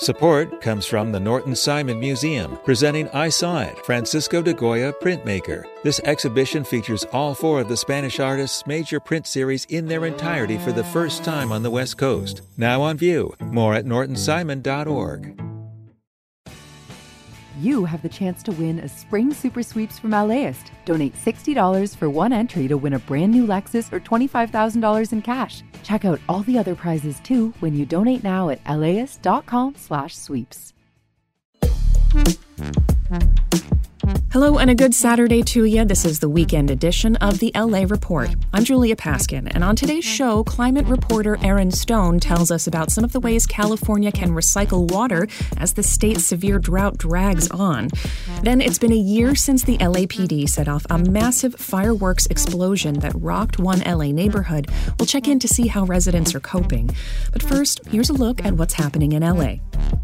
Support comes from the Norton Simon Museum, presenting I Saw It, Francisco de Goya Printmaker. This exhibition features all 4 of the Spanish artist's major print series in their entirety for the first time on the West Coast. Now on view. More at nortonsimon.org. You have the chance to win a Spring Super Sweeps from LAist. Donate $60 for one entry to win a brand new Lexus or $25,000 in cash. Check out all the other prizes too when you donate now at laist.com/sweeps. Hello and a good Saturday to you. This is the weekend edition of the LA Report. I'm Julia Paskin, and on today's show, climate reporter Aaron Stone tells us about some of the ways California can recycle water as the state's severe drought drags on. Then it's been a year since the LAPD set off a massive fireworks explosion that rocked one LA neighborhood. We'll check in to see how residents are coping. But first, here's a look at what's happening in LA.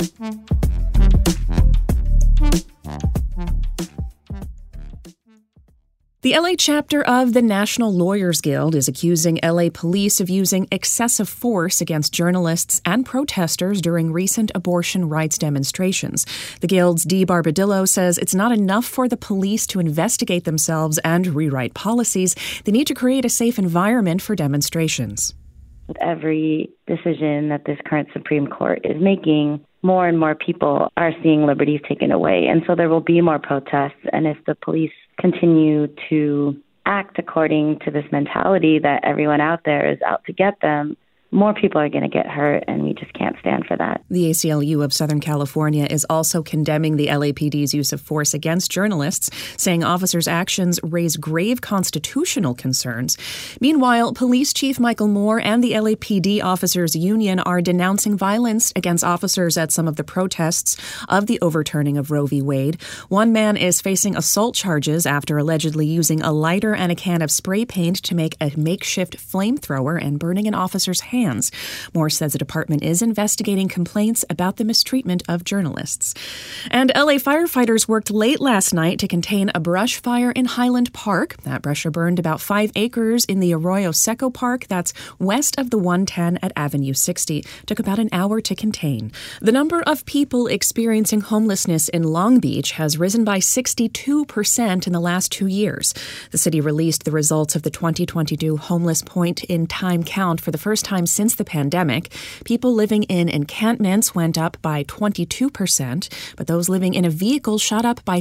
The LA chapter of the National Lawyers Guild is accusing LA police of using excessive force against journalists and protesters during recent abortion rights demonstrations. The Guild's Dee Barbadillo says it's not enough for the police to investigate themselves and rewrite policies. They need to create a safe environment for demonstrations. With every decision that this current Supreme Court is making, more and more people are seeing liberties taken away. And so there will be more protests. And if the police continue to act according to this mentality that everyone out there is out to get them, more people are going to get hurt, and we just can't stand for that. The ACLU of Southern California is also condemning the LAPD's use of force against journalists, saying officers' actions raise grave constitutional concerns. Meanwhile, Police Chief Michael Moore and the LAPD Officers Union are denouncing violence against officers at some of the protests of the overturning of Roe v. Wade. One man is facing assault charges after allegedly using a lighter and a can of spray paint to make a makeshift flamethrower and burning an officer's hand. Moore says the department is investigating complaints about the mistreatment of journalists. And LA firefighters worked late last night to contain a brush fire in Highland Park. That brush burned about 5 acres in the Arroyo Seco Park. That's west of the 110 at Avenue 60. Took about an hour to contain. The number of people experiencing homelessness in Long Beach has risen by 62% in the last 2 years. The city released the results of the 2022 Homeless Point in Time count for the first time since the pandemic. People living in encampments went up by 22%, but those living in a vehicle shot up by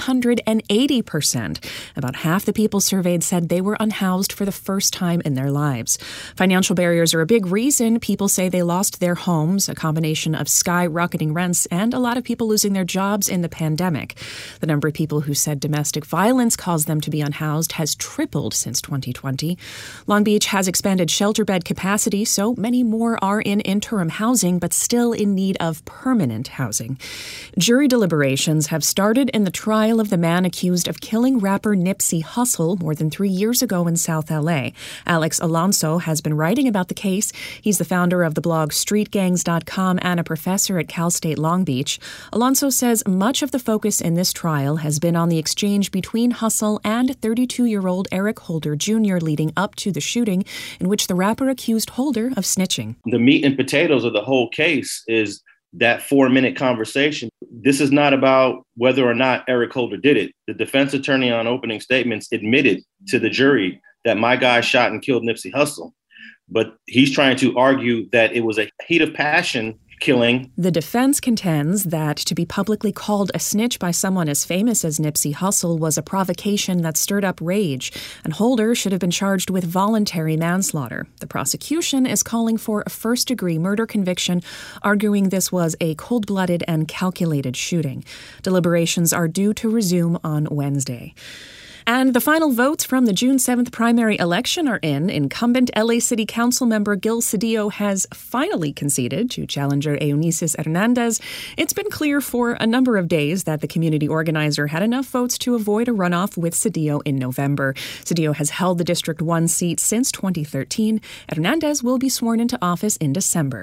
380%. About half the people surveyed said they were unhoused for the first time in their lives. Financial barriers are a big reason people say they lost their homes, a combination of skyrocketing rents and a lot of people losing their jobs in the pandemic. The number of people who said domestic violence caused them to be unhoused has tripled since 2020. Long Beach has expanded shelter bed capacity, so many more are in interim housing, but still in need of permanent housing. Jury deliberations have started in the trial of the man accused of killing rapper Nipsey Hussle more than 3 years ago in South LA. Alex Alonso has been writing about the case. He's the founder of the blog StreetGangs.com and a professor at Cal State Long Beach. Alonso says much of the focus in this trial has been on the exchange between Hussle and 32-year-old Eric Holder Jr. leading up to the shooting, in which the rapper accused Holder of snitching. The meat and potatoes of the whole case is that 4-minute conversation. This is not about whether or not Eric Holder did it. The defense attorney on opening statements admitted to the jury that my guy shot and killed Nipsey Hussle. But he's trying to argue that it was a heat of passion killing. The defense contends that to be publicly called a snitch by someone as famous as Nipsey Hussle was a provocation that stirred up rage, and Holder should have been charged with voluntary manslaughter. The prosecution is calling for a first-degree murder conviction, arguing this was a cold-blooded and calculated shooting. Deliberations are due to resume on Wednesday. And the final votes from the June 7th primary election are in. Incumbent LA City Council member Gil Cedillo has finally conceded to challenger Eunices Hernandez. It's been clear for a number of days that the community organizer had enough votes to avoid a runoff with Cedillo in November. Cedillo has held the District 1 seat since 2013. Hernandez will be sworn into office in December.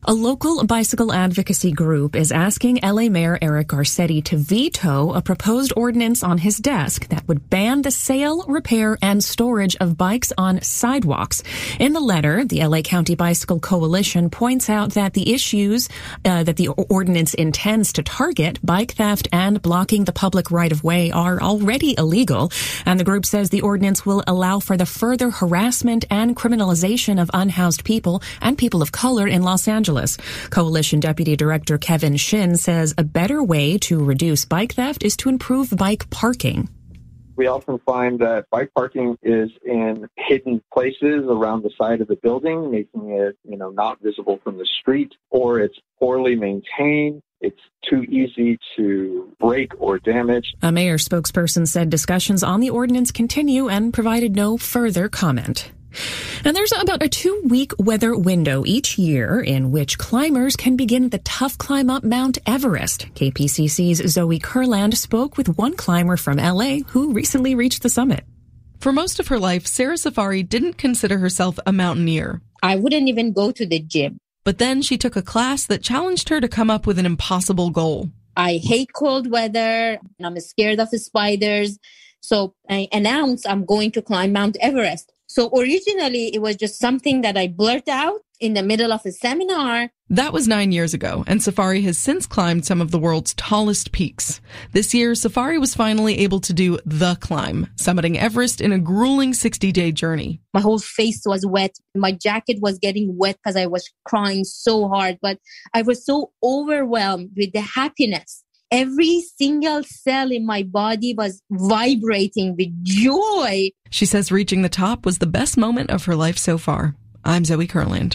A local bicycle advocacy group is asking LA Mayor Eric Garcetti to veto a proposed ordinance on his desk that would ban the sale, repair, and storage of bikes on sidewalks. In the letter, the LA County Bicycle Coalition points out that the issues that the ordinance intends to target, bike theft and blocking the public right-of-way, are already illegal. And the group says the ordinance will allow for the further harassment and criminalization of unhoused people and people of color in Los Angeles. Coalition Deputy Director Kevin Shin says a better way to reduce bike theft is to improve bike parking. We often find that bike parking is in hidden places around the side of the building, making it, not visible from the street, or it's poorly maintained. It's too easy to break or damage. A mayor spokesperson said discussions on the ordinance continue and provided no further comment. And there's about a 2-week weather window each year in which climbers can begin the tough climb up Mount Everest. KPCC's Zoe Kurland spoke with one climber from LA who recently reached the summit. For most of her life, Sarah Safari didn't consider herself a mountaineer. I wouldn't even go to the gym. But then she took a class that challenged her to come up with an impossible goal. I hate cold weather, and I'm scared of spiders. So I announced I'm going to climb Mount Everest. So originally, it was just something that I blurted out in the middle of a seminar. That was 9 years ago, and Safari has since climbed some of the world's tallest peaks. This year, Safari was finally able to do the climb, summiting Everest in a grueling 60-day journey. My whole face was wet. My jacket was getting wet because I was crying so hard, but I was so overwhelmed with the happiness. Every single cell in my body was vibrating with joy. She says reaching the top was the best moment of her life so far. I'm Zoe Kurland.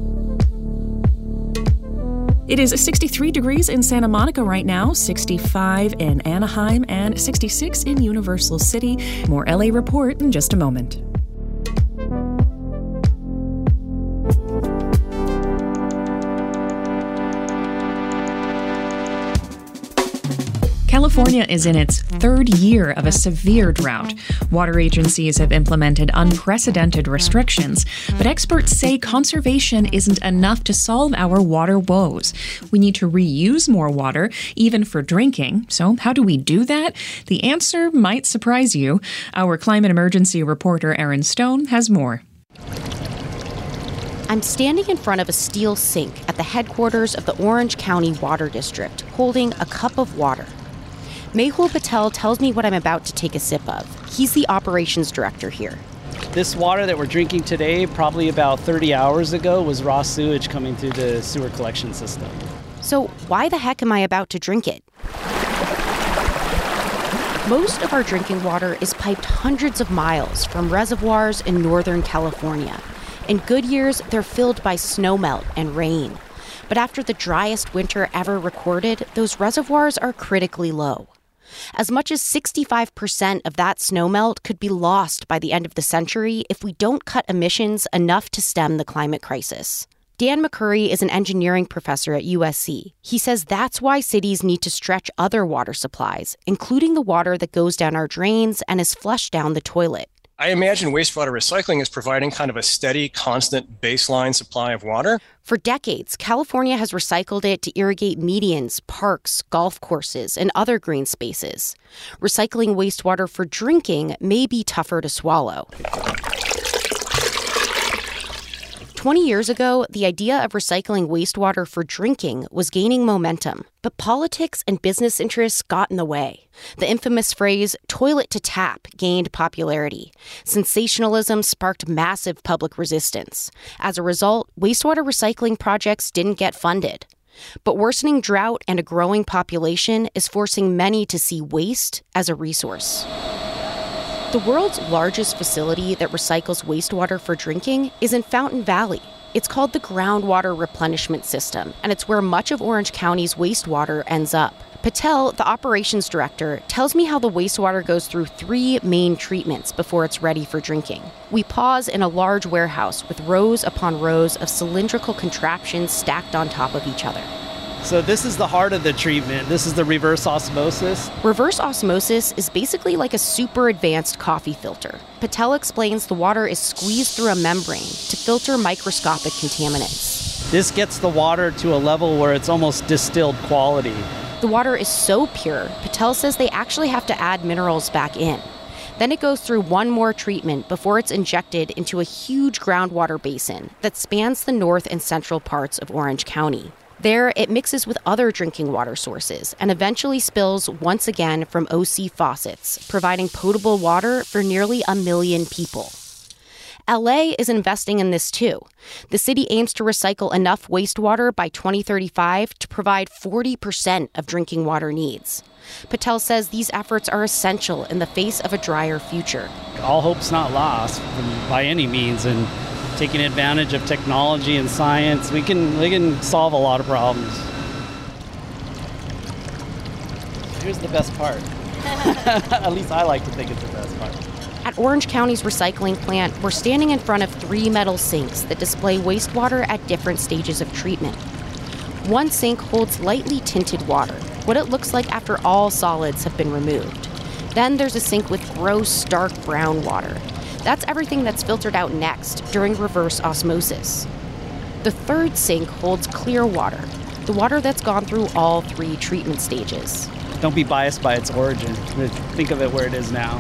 It is 63 degrees in Santa Monica right now, 65 in Anaheim, and 66 in Universal City. More LA Report in just a moment. California is in its third year of a severe drought. Water agencies have implemented unprecedented restrictions, but experts say conservation isn't enough to solve our water woes. We need to reuse more water, even for drinking. So how do we do that? The answer might surprise you. Our climate emergency reporter Erin Stone has more. I'm standing in front of a steel sink at the headquarters of the Orange County Water District, holding a cup of water. Mehul Patel tells me what I'm about to take a sip of. He's the operations director here. This water that we're drinking today, probably about 30 hours ago, was raw sewage coming through the sewer collection system. So why the heck am I about to drink it? Most of our drinking water is piped hundreds of miles from reservoirs in Northern California. In good years, they're filled by snowmelt and rain. But after the driest winter ever recorded, those reservoirs are critically low. As much as 65% of that snowmelt could be lost by the end of the century if we don't cut emissions enough to stem the climate crisis. Dan McCurry is an engineering professor at USC. He says that's why cities need to stretch other water supplies, including the water that goes down our drains and is flushed down the toilet. I imagine wastewater recycling is providing kind of a steady, constant baseline supply of water. For decades, California has recycled it to irrigate medians, parks, golf courses, and other green spaces. Recycling wastewater for drinking may be tougher to swallow. 20 years ago, the idea of recycling wastewater for drinking was gaining momentum, but politics and business interests got in the way. The infamous phrase, toilet to tap, gained popularity. Sensationalism sparked massive public resistance. As a result, wastewater recycling projects didn't get funded. But worsening drought and a growing population is forcing many to see waste as a resource. The world's largest facility that recycles wastewater for drinking is in Fountain Valley. It's called the Groundwater Replenishment System, and it's where much of Orange County's wastewater ends up. Patel, the operations director, tells me how the wastewater goes through 3 main treatments before it's ready for drinking. We pause in a large warehouse with rows upon rows of cylindrical contraptions stacked on top of each other. So this is the heart of the treatment. This is the reverse osmosis. Reverse osmosis is basically like a super advanced coffee filter. Patel explains the water is squeezed through a membrane to filter microscopic contaminants. This gets the water to a level where it's almost distilled quality. The water is so pure, Patel says they actually have to add minerals back in. Then it goes through one more treatment before it's injected into a huge groundwater basin that spans the north and central parts of Orange County. There, it mixes with other drinking water sources and eventually spills once again from OC faucets, providing potable water for nearly 1 million people. LA is investing in this too. The city aims to recycle enough wastewater by 2035 to provide 40% of drinking water needs. Patel says these efforts are essential in the face of a drier future. All hope's not lost by any means, and taking advantage of technology and science, we can solve a lot of problems. Here's the best part. At least I like to think it's the best part. At Orange County's recycling plant, we're standing in front of 3 metal sinks that display wastewater at different stages of treatment. One sink holds lightly tinted water, what it looks like after all solids have been removed. Then there's a sink with gross, dark brown water. That's everything that's filtered out next during reverse osmosis. The third sink holds clear water, the water that's gone through all 3 treatment stages. Don't be biased by its origin. Think of it where it is now.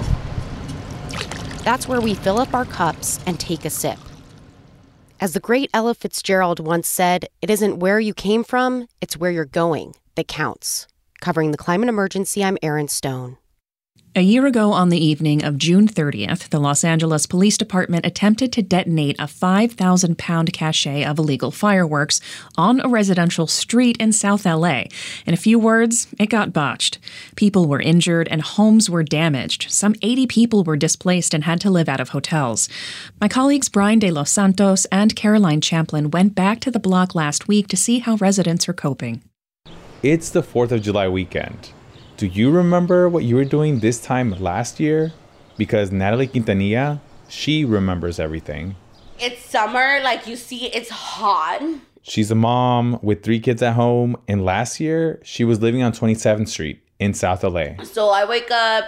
That's where we fill up our cups and take a sip. As the great Ella Fitzgerald once said, it isn't where you came from, it's where you're going that counts. Covering the climate emergency, I'm Erin Stone. A year ago on the evening of June 30th, the Los Angeles Police Department attempted to detonate a 5,000-pound cache of illegal fireworks on a residential street in South LA. In a few words, it got botched. People were injured and homes were damaged. Some 80 people were displaced and had to live out of hotels. My colleagues Brian De Los Santos and Caroline Champlin went back to the block last week to see how residents are coping. It's the 4th of July weekend. Do you remember what you were doing this time last year? Because Natalie Quintanilla, she remembers everything. It's summer, like you see, it's hot. She's a mom with 3 kids at home, and last year, she was living on 27th Street in South LA. So I wake up,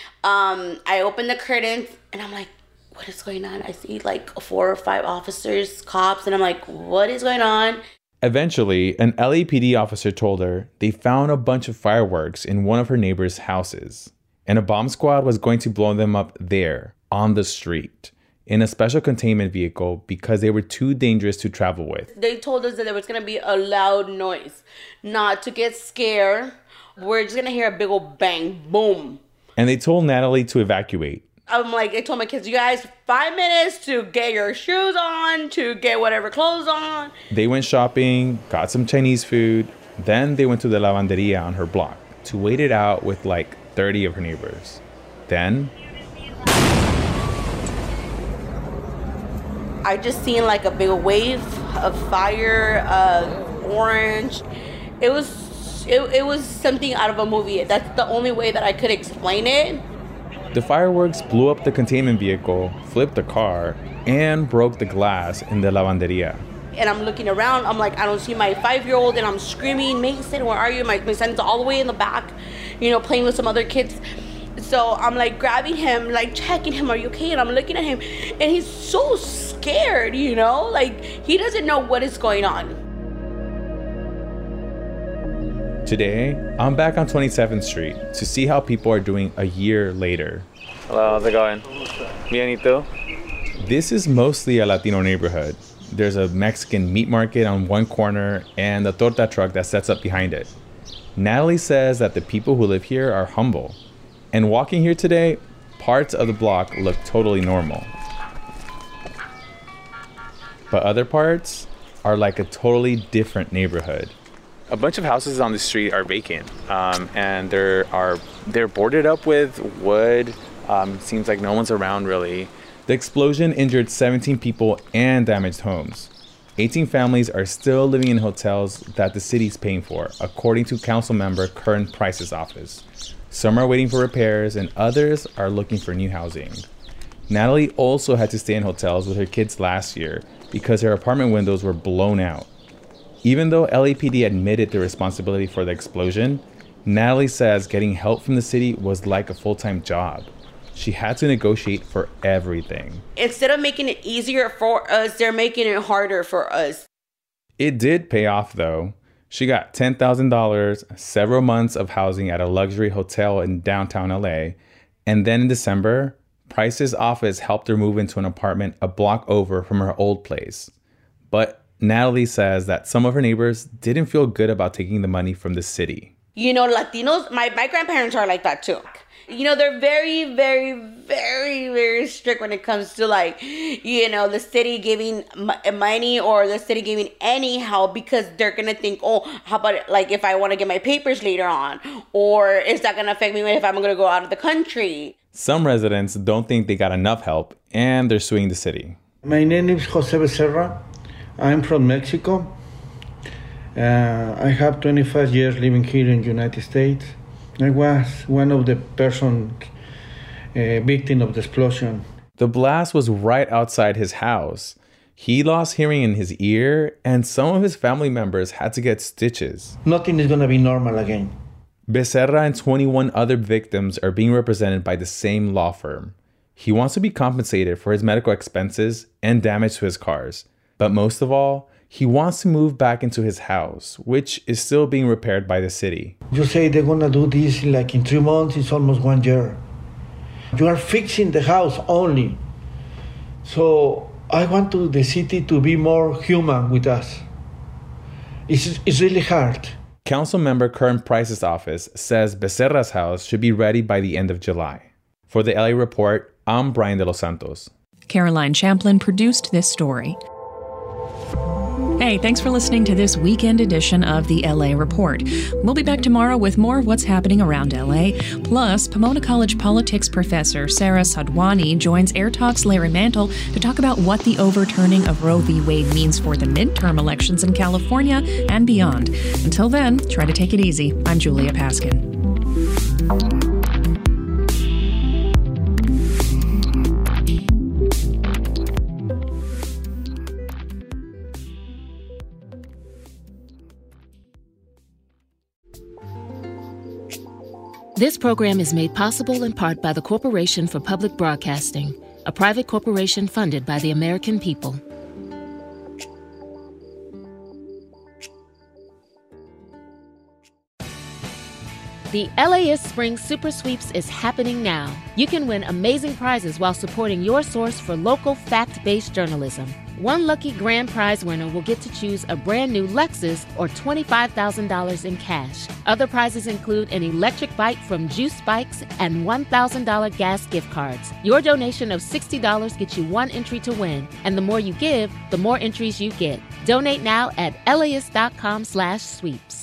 I open the curtains, and I'm like, what is going on? I see like 4 or 5 officers, cops, and I'm like, what is going on? Eventually, an LAPD officer told her they found a bunch of fireworks in one of her neighbor's houses, and a bomb squad was going to blow them up there, on the street, in a special containment vehicle because they were too dangerous to travel with. They told us that there was going to be a loud noise, not to get scared. We're just going to hear a big old bang, boom. And they told Natalie to evacuate. I'm like, I told my kids, you guys, 5 minutes to get your shoes on, to get whatever clothes on. They went shopping, got some Chinese food. Then they went to the lavanderia on her block to wait it out with like 30 of her neighbors. Then I just seen like a big wave of fire, orange. It was something out of a movie. That's the only way that I could explain it. The fireworks blew up the containment vehicle, flipped the car, and broke the glass in the lavanderia. And I'm looking around, I'm like, I don't see my 5-year-old, and I'm screaming, Mason, where are you? My son's all the way in the back, playing with some other kids. So I'm like grabbing him, like checking him, are you okay? And I'm looking at him, and he's so scared, like he doesn't know what is going on. Today, I'm back on 27th Street to see how people are doing a year later. Hello, how's it going? Bien, ¿y tú? This is mostly a Latino neighborhood. There's a Mexican meat market on one corner and a torta truck that sets up behind it. Natalie says that the people who live here are humble. And walking here today, parts of the block look totally normal. But other parts are like a totally different neighborhood. A bunch of houses on the street are vacant, and they're boarded up with wood. Seems like no one's around really. The explosion injured 17 people and damaged homes. 18 families are still living in hotels that the city's paying for, according to council member Kern Price's office. Some are waiting for repairs, and others are looking for new housing. Natalie also had to stay in hotels with her kids last year because her apartment windows were blown out. Even though LAPD admitted the responsibility for the explosion, Natalie says getting help from the city was like a full-time job. She had to negotiate for everything. Instead of making it easier for us, they're making it harder for us. It did pay off, though. She got $10,000, several months of housing at a luxury hotel in downtown LA, and then in December, Price's office helped her move into an apartment a block over from her old place. But Natalie says that some of her neighbors didn't feel good about taking the money from the city. You know, Latinos, my grandparents are like that too. You know, they're very, very, very, very strict when it comes to, like, you know, the city giving money or the city giving any help, because they're going to think, oh, how about, like, if I want to get my papers later on? Or is that going to affect me if I'm going to go out of the country? Some residents don't think they got enough help, and they're suing the city. My name is Jose Becerra. I'm from Mexico. I have 25 years living here in the United States. I was one of the persons victim of the explosion. The blast was right outside his house. He lost hearing in his ear, and some of his family members had to get stitches. Nothing is going to be normal again. Becerra and 21 other victims are being represented by the same law firm. He wants to be compensated for his medical expenses and damage to his cars. But most of all, he wants to move back into his house, which is still being repaired by the city. You say they're going to do this like in 3 months, it's almost 1 year. You are fixing the house only. So I want the city to be more human with us. It's really hard. Council member Kern Price's office says Becerra's house should be ready by the end of July. For the LA Report, I'm Brian De Los Santos. Caroline Champlin produced this story. Hey, thanks for listening to this weekend edition of the LA Report. We'll be back tomorrow with more of what's happening around LA. Plus, Pomona College politics professor Sarah Sadwani joins Air Talk's Larry Mantle to talk about what the overturning of Roe v. Wade means for the midterm elections in California and beyond. Until then, try to take it easy. I'm Julia Paskin. This program is made possible in part by the Corporation for Public Broadcasting, a private corporation funded by the American people. The LAist Spring Super Sweeps is happening now. You can win amazing prizes while supporting your source for local fact-based journalism. One lucky grand prize winner will get to choose a brand new Lexus or $25,000 in cash. Other prizes include an electric bike from Juice Bikes and $1,000 gas gift cards. Your donation of $60 gets you one entry to win, and the more you give, the more entries you get. Donate now at LAist.com/sweeps.